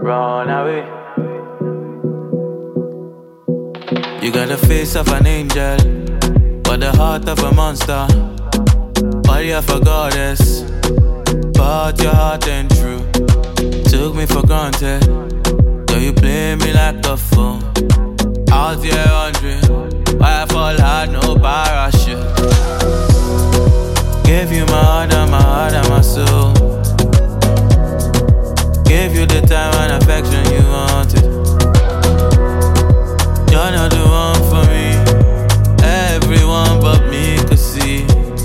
run away. You got the face of an angel, but the heart of a monster. Body of a goddess, but your heart ain't true. Took me for granted, girl, you play me like a fool. Out here wondering why I fall hard, no parachute. Gave you my heart and my soul. Gave you the time and affection you wanted. You're not the one for me. Everyone but me could see.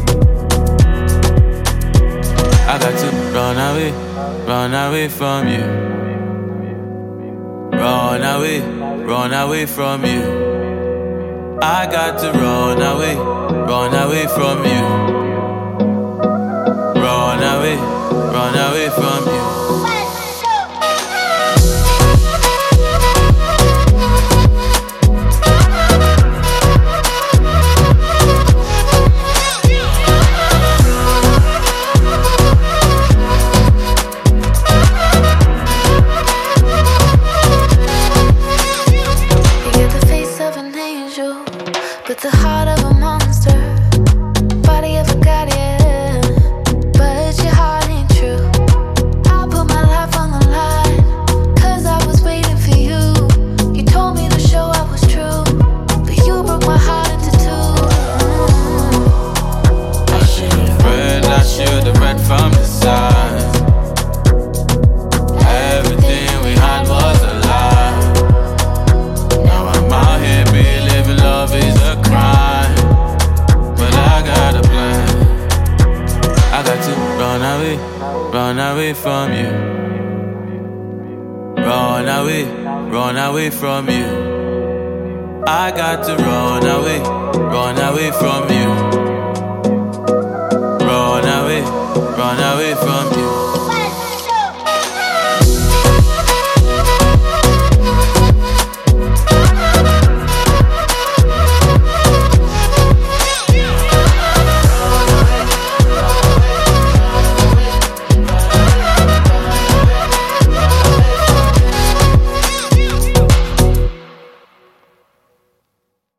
I got to run away from you. Run away from you. I got to run away from you. Run away from you. But the heart of a monster, body of a guardian, but your heart ain't true. I put my life on the line, cause I was waiting for you. You told me to show I was true, but you broke my heart into two. I should've read from the signs. Everything we had was a lie. Now I'm out here believing love is a crime, but I got a plan. I got to run away from you. Run away from you. I got to run away from you. Run away from you.